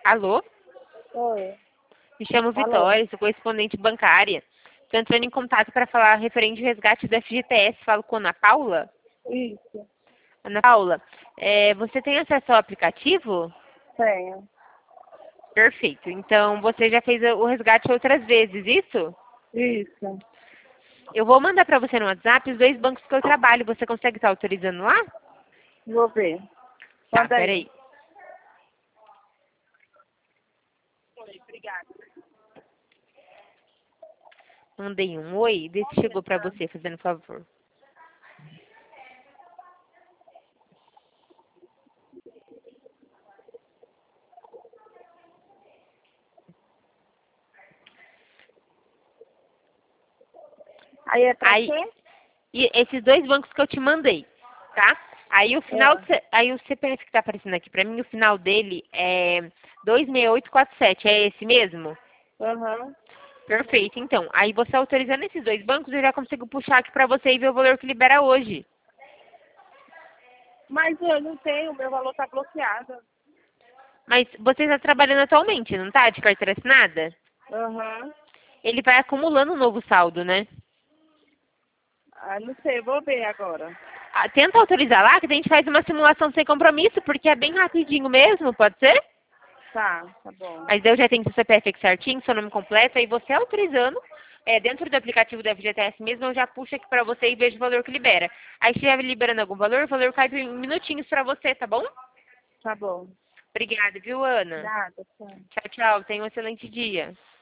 Alô? Oi. Me chamo Alô? Vitória, sou correspondente bancária. Estou entrando em contato para falar referente ao resgate do FGTS. Falo com a Ana Paula. Isso. Ana Paula, você tem acesso ao aplicativo? Tenho. Perfeito. Então, você já fez o resgate outras vezes, isso? Isso. Eu vou mandar para você no WhatsApp os 2 bancos que eu trabalho. Você consegue estar autorizando lá? Vou ver. Tá, Manda aí. peraí. Mandei um oi, vê se chegou para você, fazendo favor. Aí é pra Aí, quê? e esses 2 bancos que eu te mandei, tá? Aí o final, É. aí o CPF que tá aparecendo aqui para mim, o final dele é 26847, é esse mesmo? Aham. Perfeito, então. Aí você autorizando esses 2 bancos, eu já consigo puxar aqui para você e ver o valor que libera hoje. Mas eu não tenho, meu valor tá bloqueado. Mas você está trabalhando atualmente, não tá? De carteira assinada? Aham. Ele vai acumulando um novo saldo, né? Ah, não sei, vou ver agora. Ah, tenta autorizar lá, que a gente faz uma simulação sem compromisso, porque é bem rapidinho mesmo, pode ser? Tá bom. Mas eu já tenho seu CPF aqui certinho, seu nome completo, aí você autorizando, dentro do aplicativo do FGTS mesmo, eu já puxo aqui pra você e vejo o valor que libera. Aí se estiver liberando algum valor, o valor cai em minutinhos pra você, tá bom? Tá bom. Obrigada, viu, Ana? Nada, tchau. Tchau, tchau. Tenha um excelente dia.